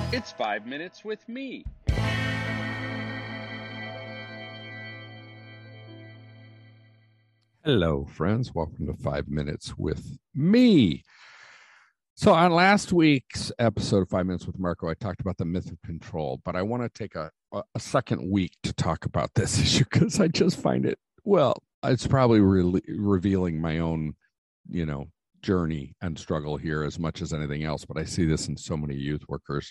It's 5 minutes with me. Hello, friends. Welcome to 5 Minutes with me. So on last week's episode of 5 Minutes with Marco, I talked about the myth of control, but I want to take a second week to talk about this issue because I just find it, it's probably revealing my own, journey and struggle here as much as anything else, but I see this in so many youth workers.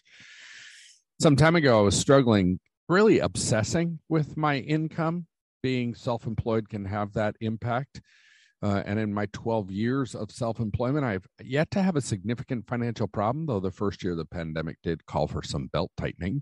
Some time ago, I was struggling, really obsessing with my income. Being self-employed can have that impact. And in my 12 years of self-employment, I've yet to have a significant financial problem, though the first year of the pandemic did call for some belt tightening.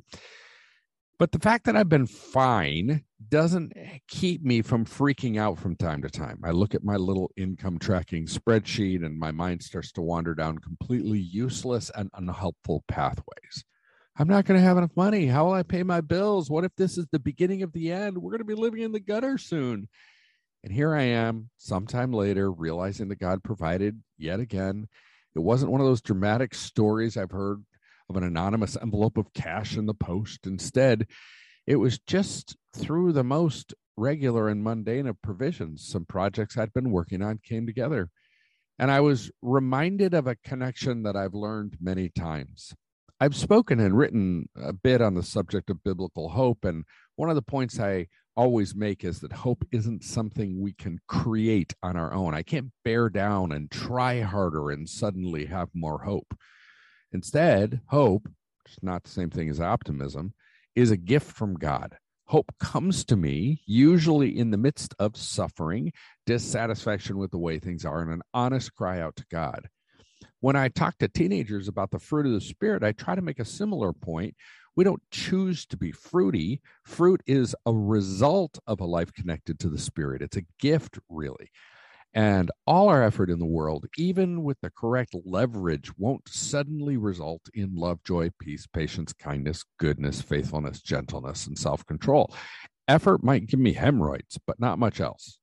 But the fact that I've been fine doesn't keep me from freaking out from time to time. I look at my little income tracking spreadsheet and my mind starts to wander down completely useless and unhelpful pathways. I'm not going to have enough money. How will I pay my bills? What if this is the beginning of the end? We're going to be living in the gutter soon. And here I am, sometime later, realizing that God provided yet again. It wasn't one of those dramatic stories I've heard of an anonymous envelope of cash in the post. Instead, it was just through the most regular and mundane of provisions. Some projects I'd been working on came together. And I was reminded of a connection that I've learned many times. I've spoken and written a bit on the subject of biblical hope, and one of the points I always make is that hope isn't something we can create on our own. I can't bear down and try harder and suddenly have more hope. Instead, hope, which is not the same thing as optimism, is a gift from God. Hope comes to me usually in the midst of suffering, dissatisfaction with the way things are, and an honest cry out to God. When I talk to teenagers about the fruit of the Spirit, I try to make a similar point. We don't choose to be fruity. Fruit is a result of a life connected to the Spirit. It's a gift, really. And all our effort in the world, even with the correct leverage, won't suddenly result in love, joy, peace, patience, kindness, goodness, faithfulness, gentleness, and self-control. Effort might give me hemorrhoids, but not much else.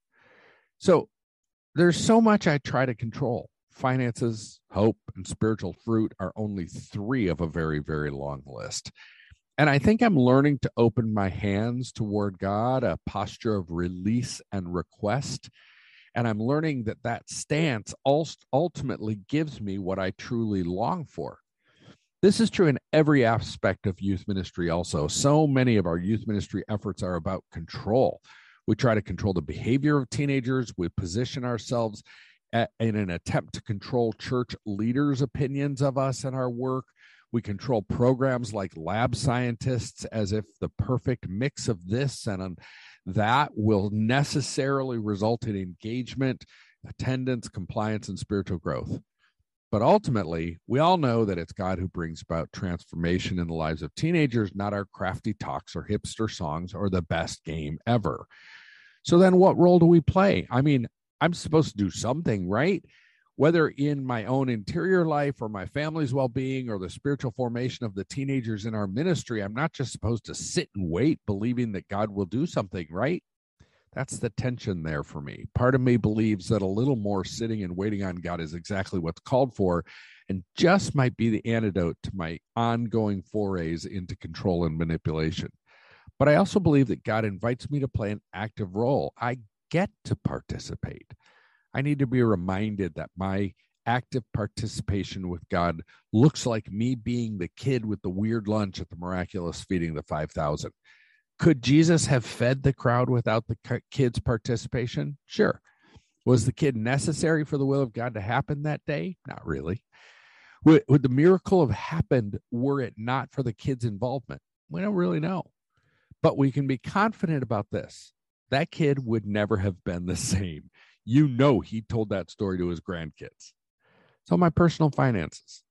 So there's so much I try to control. Finances, hope, and spiritual fruit are only 3 of a very, very long list. And I think I'm learning to open my hands toward God, a posture of release and request. And I'm learning that that stance ultimately gives me what I truly long for. This is true in every aspect of youth ministry also. So many of our youth ministry efforts are about control. We try to control the behavior of teenagers. We position ourselves in an attempt to control church leaders' opinions of us and our work. We control programs like lab scientists as if the perfect mix of this and that will necessarily result in engagement, attendance, compliance, and spiritual growth. But ultimately, we all know that it's God who brings about transformation in the lives of teenagers, not our crafty talks or hipster songs or the best game ever. So then what role do we play? I mean, I'm supposed to do something, right? Whether in my own interior life or my family's well-being or the spiritual formation of the teenagers in our ministry, I'm not just supposed to sit and wait, believing that God will do something, right? That's the tension there for me. Part of me believes that a little more sitting and waiting on God is exactly what's called for and just might be the antidote to my ongoing forays into control and manipulation. But I also believe that God invites me to play an active role. I get to participate. I need to be reminded that my active participation with God looks like me being the kid with the weird lunch at the miraculous feeding the 5,000. Could Jesus have fed the crowd without the kid's participation? Sure. Was the kid necessary for the will of God to happen that day? Not really. Would the miracle have happened were it not for the kid's involvement? We don't really know. But we can be confident about this. That kid would never have been the same. You know he told that story to his grandkids. So my personal finances,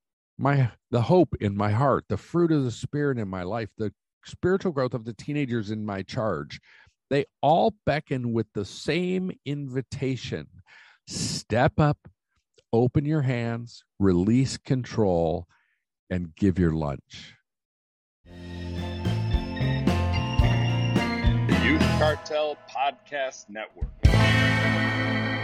the hope in my heart, the fruit of the Spirit in my life, the spiritual growth of the teenagers in my charge, they all beckon with the same invitation. Step up, open your hands, release control, and give your lunch. The Youth Cartel Podcast Network.